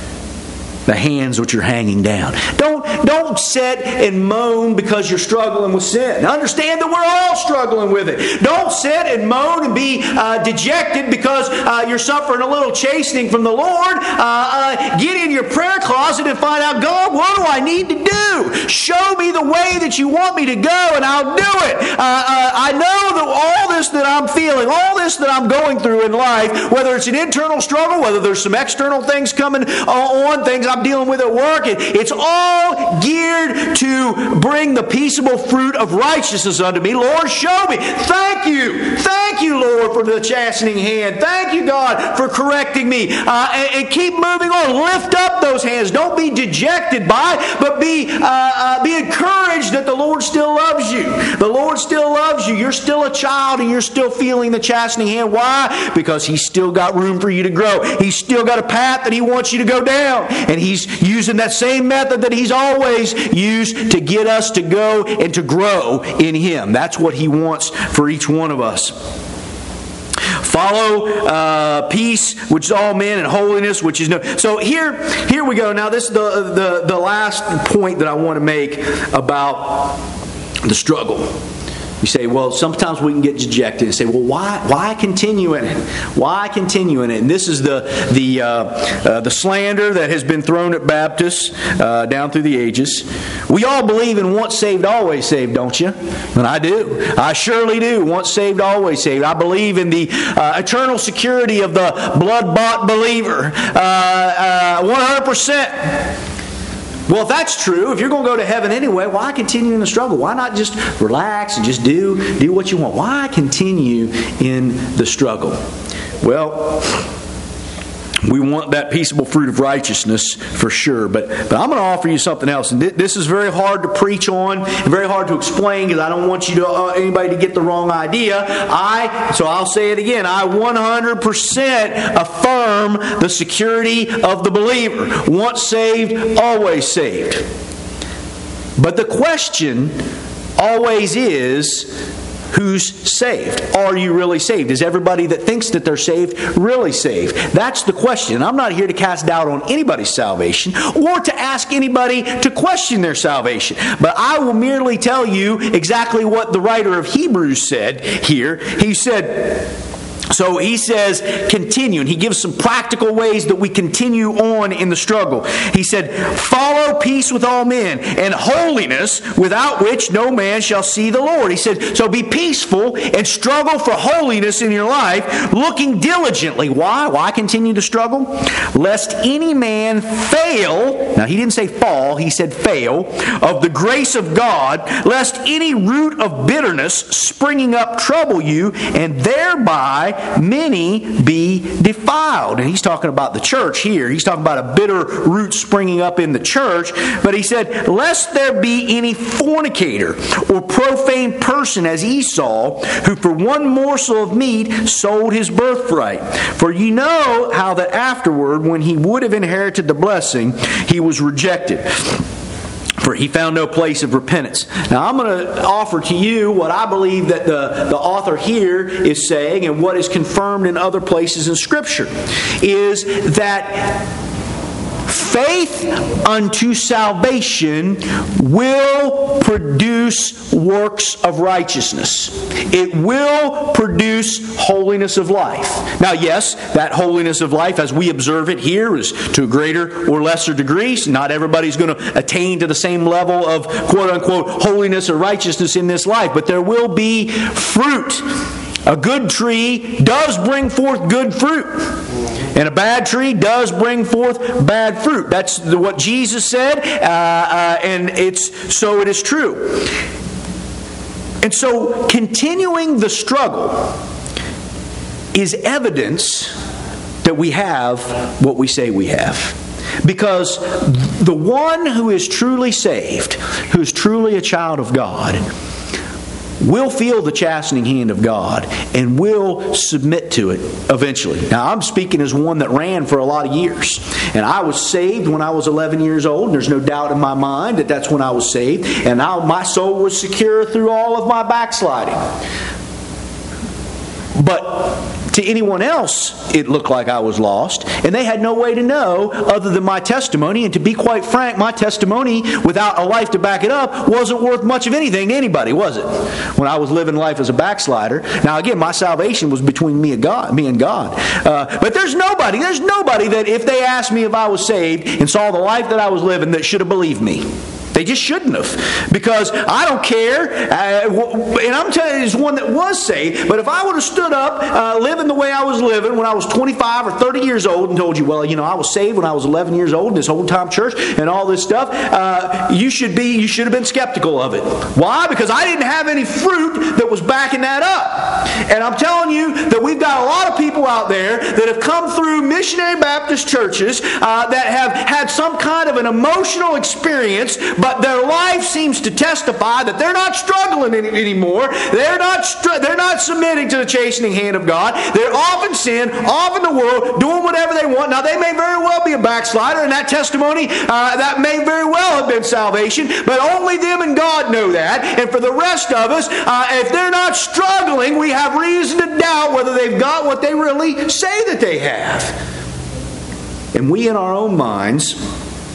[SPEAKER 1] the hands which are hanging down. Don't, don't sit and moan because you're struggling with sin. Understand that we're all struggling with it. Don't sit and moan and be uh, dejected because uh, you're suffering a little chastening from the Lord. Uh, uh, get in your prayer closet and find out, God, what do I need to do? Show me the way that you want me to go and I'll do it. Uh, uh, I know that all this that I'm feeling, all this that I'm going through in life, whether it's an internal struggle, whether there's some external things coming on, things I'm dealing with at work, it, it's all geared to bring the peaceable fruit of righteousness unto me. Lord, show me. Thank you. Thank you, Lord, for the chastening hand. Thank you, God, for correcting me. Uh, and, and keep moving on. Lift up those hands. Don't be dejected by it, but be, uh, uh, be encouraged that the Lord still loves you. The Lord still loves you. You're still a child and you're still feeling the chastening hand. Why? Because He's still got room for you to grow. He's still got a path that He wants you to go down. And He's using that same method that He's always used to get us to go and to grow in Him. That's what He wants for each one of us. Follow uh, peace, which is all men, and holiness, which is no. So here, here we go. Now, this is the, the, the last point that I want to make about the struggle. You say, well, sometimes we can get dejected and say, well, why why continue in it? Why continue in it? And this is the the uh, uh, the slander that has been thrown at Baptists uh, down through the ages. We all believe in once saved, always saved, don't you? And I do. I surely do. Once saved, always saved. I believe in the uh, eternal security of the blood-bought believer. Uh, uh, one hundred percent. Well, if that's true, if you're going to go to heaven anyway, why continue in the struggle? Why not just relax and just do, do what you want? Why continue in the struggle? Well, we want that peaceable fruit of righteousness for sure. But but I'm going to offer you something else. And th- this is very hard to preach on and very hard to explain because I don't want you to uh, anybody to get the wrong idea. I so I'll say it again. I one hundred percent affirm the security of the believer. Once saved, always saved. But the question always is, who's saved? Are you really saved? Is everybody that thinks that they're saved really saved? That's the question. I'm not here to cast doubt on anybody's salvation or to ask anybody to question their salvation. But I will merely tell you exactly what the writer of Hebrews said here. He said... So he says, continue. And he gives some practical ways that we continue on in the struggle. He said, follow peace with all men and holiness, without which no man shall see the Lord. He said, so be peaceful and struggle for holiness in your life, looking diligently. Why? Why continue to struggle? Lest any man fail. Now he didn't say fall, he said fail. Of the grace of God, lest any root of bitterness springing up trouble you, and thereby many be defiled. And he's talking about the church here. He's talking about a bitter root springing up in the church. But he said, lest there be any fornicator or profane person as Esau, who for one morsel of meat sold his birthright. For you know how that afterward, when he would have inherited the blessing, he was rejected. For he found no place of repentance. Now I'm going to offer to you what I believe that the, the author here is saying, and what is confirmed in other places in Scripture, is that faith unto salvation will produce works of righteousness. It will produce holiness of life. Now, yes, that holiness of life, as we observe it here, is to a greater or lesser degree. Not everybody's going to attain to the same level of quote-unquote holiness or righteousness in this life, but there will be fruit. A good tree does bring forth good fruit. And a bad tree does bring forth bad fruit. That's what Jesus said, uh, uh, and it's so it is true. And so continuing the struggle is evidence that we have what we say we have. Because the one who is truly saved, who is truly a child of God, will feel the chastening hand of God and will submit to it eventually. Now, I'm speaking as one that ran for a lot of years. And I was saved when I was eleven years old. And there's no doubt in my mind that that's when I was saved. And I, my soul was secure through all of my backsliding. But to anyone else, it looked like I was lost, and they had no way to know other than my testimony. And to be quite frank, my testimony, without a life to back it up, wasn't worth much of anything to anybody, was it? When I was living life as a backslider. Now, again, my salvation was between me and God. Me and God. Uh, but there's nobody, there's nobody that if they asked me if I was saved and saw the life that I was living, that should have believed me. They just shouldn't have. Because I don't care. Uh, and I'm telling you, there's one that was saved. But if I would have stood up, uh, living the way I was living when I was twenty-five or thirty years old and told you, well, you know, I was saved when I was eleven years old in this old time church and all this stuff, uh, you should be, you should have been skeptical of it. Why? Because I didn't have any fruit that was backing that up. And I'm telling you that we've got a lot of people out there that have come through missionary Baptist churches uh, that have had some kind of an emotional experience, but their life seems to testify that they're not struggling any, anymore. They're not str- they're not submitting to the chastening hand of God. They're off in sin, off in the world, doing whatever they want. Now, they may very well be a backslider, and that testimony, uh, that may very well have been salvation, but only them and God know that. And for the rest of us, uh, if they're not struggling, we have reason to doubt whether they've got what they really say that they have. And we in our own minds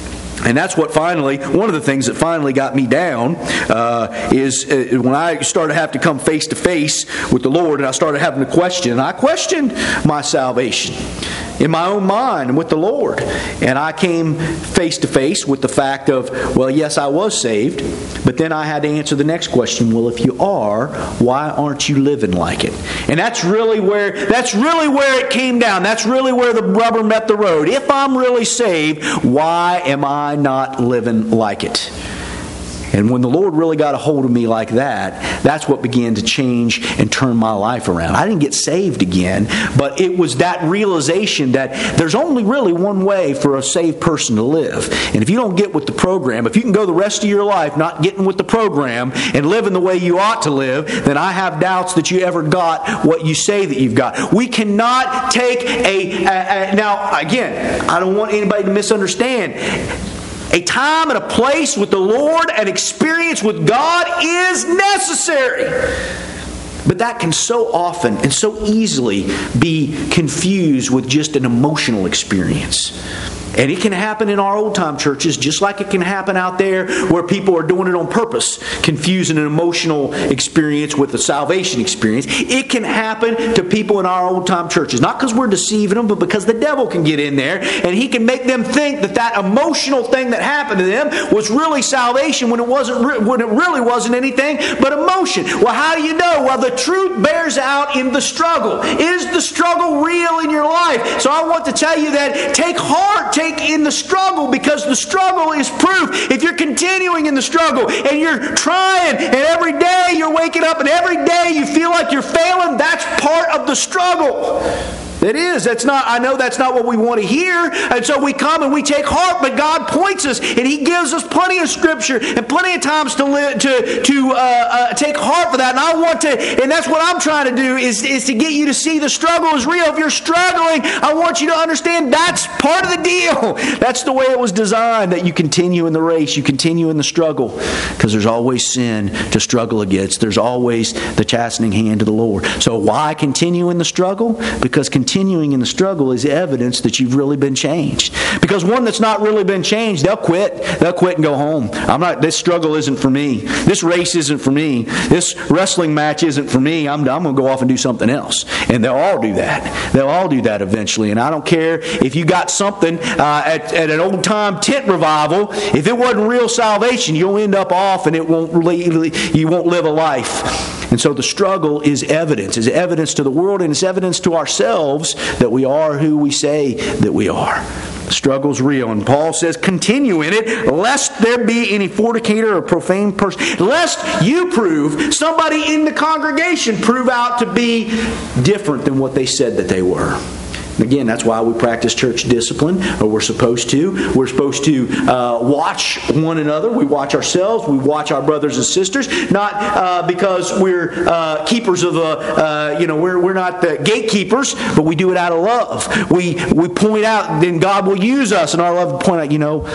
[SPEAKER 1] And that's what finally, one of the things that finally got me down uh, is uh, when I started to have to come face to face with the Lord, and I started having to question. And I questioned my salvation in my own mind and with the Lord. And I came face to face with the fact of, well, yes, I was saved, but then I had to answer the next question. Well, if you are, why aren't you living like it? And that's really where that's really where it came down. That's really where the rubber met the road. If I'm really saved, why am I not living like it? And when the Lord really got a hold of me like that, that's what began to change and turn my life around. I didn't get saved again, but it was that realization that there's only really one way for a saved person to live. And if you don't get with the program, if you can go the rest of your life not getting with the program and living the way you ought to live, then I have doubts that you ever got what you say that you've got. We cannot take a... a, a now, again, I don't want anybody to misunderstand. A time and a place with the Lord, an experience with God is necessary. But that can so often and so easily be confused with just an emotional experience. And it can happen in our old-time churches just like it can happen out there where people are doing it on purpose, confusing an emotional experience with a salvation experience. It can happen to people in our old-time churches. Not because we're deceiving them, but because the devil can get in there and he can make them think that that emotional thing that happened to them was really salvation when it wasn't, when it really wasn't anything but emotion. Well, how do you know? Well, the truth bears out in the struggle. Is the struggle real in your life? So I want to tell you that take heart, take in the struggle, because the struggle is proof. If you're continuing in the struggle and you're trying and every day you're waking up and every day you feel like you're failing, that's part of the struggle. It is. That's not. I know that's not what we want to hear. And so we come and we take heart, but God points us and He gives us plenty of Scripture and plenty of times to live, to to uh, uh, take heart for that. And I want to, and that's what I'm trying to do is, is to get you to see the struggle is real. If you're struggling, I want you to understand that's part of the deal. That's the way it was designed, that you continue in the race, you continue in the struggle, because there's always sin to struggle against. There's always the chastening hand of the Lord. So why continue in the struggle? Because continuing Continuing in the struggle is evidence that you've really been changed. Because one that's not really been changed, they'll quit. They'll quit and go home. I'm not. This struggle isn't for me. This race isn't for me. This wrestling match isn't for me. I'm, I'm going to go off and do something else. And they'll all do that. They'll all do that eventually. And I don't care if you got something uh, at, at an old time tent revival. If it wasn't real salvation, you'll end up off and it won't really, you won't live a life. And so the struggle is evidence. It's evidence to the world and it's evidence to ourselves that we are who we say that we are. The struggle's real. And Paul says, continue in it, lest there be any fornicator or profane person. Lest you prove, somebody in the congregation prove out to be different than what they said that they were. Again, that's why we practice church discipline, or we're supposed to. We're supposed to uh, watch one another. We watch ourselves. We watch our brothers and sisters. Not uh, because we're uh, keepers of a, uh, you know, we're we're not the gatekeepers, but we do it out of love. We we point out, then God will use us in our love to point out, you know,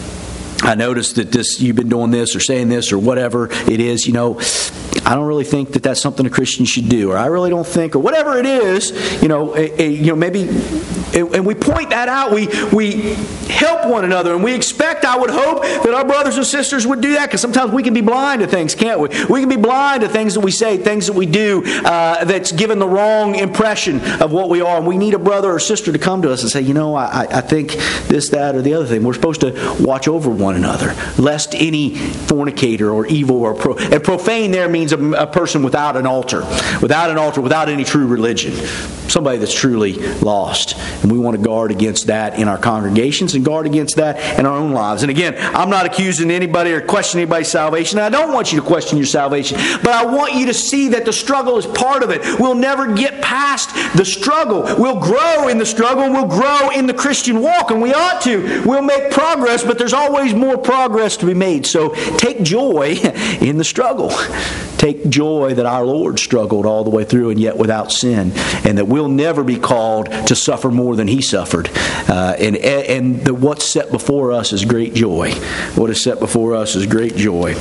[SPEAKER 1] I noticed that this you've been doing this or saying this or whatever it is, you know, I don't really think that that's something a Christian should do, or I really don't think, or whatever it is, you know, a, a, you know, maybe, and we point that out. We we help one another, and we expect, I would hope, that our brothers and sisters would do that, because sometimes we can be blind to things, can't we? We can be blind to things that we say, things that we do, uh, that's given the wrong impression of what we are, and we need a brother or sister to come to us and say, you know, I, I think this, that, or the other thing. We're supposed to watch over one another, lest any fornicator or evil or pro, and profane there means a, a person without an altar, without an altar, without any true religion, somebody that's truly lost. And we want to guard against that in our congregations and guard against that in our own lives. And again, I'm not accusing anybody or questioning anybody's salvation. I don't want you to question your salvation, but I want you to see that the struggle is part of it. We'll never get past the struggle. We'll grow in the struggle, and we'll grow in the Christian walk, and we ought to. We'll make progress, but there's always more progress to be made. So take joy in the struggle. Take joy that our Lord struggled all the way through and yet without sin, and that we'll never be called to suffer more than He suffered. Uh, and and the, what's set before us is great joy. What is set before us is great joy.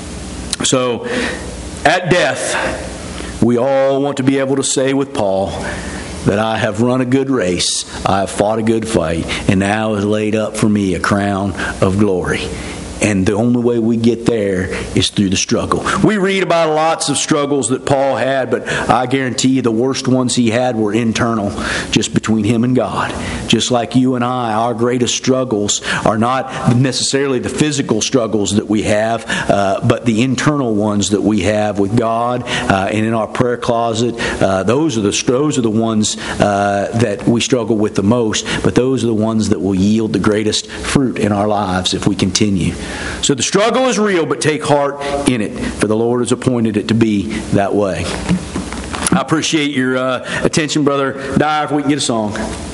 [SPEAKER 1] So, at death, we all want to be able to say with Paul, that I have run a good race, I have fought a good fight, and now is laid up for me a crown of glory. And the only way we get there is through the struggle. We read about lots of struggles that Paul had, but I guarantee you the worst ones he had were internal, just between him and God. Just like you and I, our greatest struggles are not necessarily the physical struggles that we have, uh, but the internal ones that we have with God uh, and in our prayer closet. Uh, those are the those are the ones uh, that we struggle with the most, but those are the ones that will yield the greatest fruit in our lives if we continue. So the struggle is real, but take heart in it, for the Lord has appointed it to be that way. I appreciate your uh, attention, Brother Dyer. If we can get a song.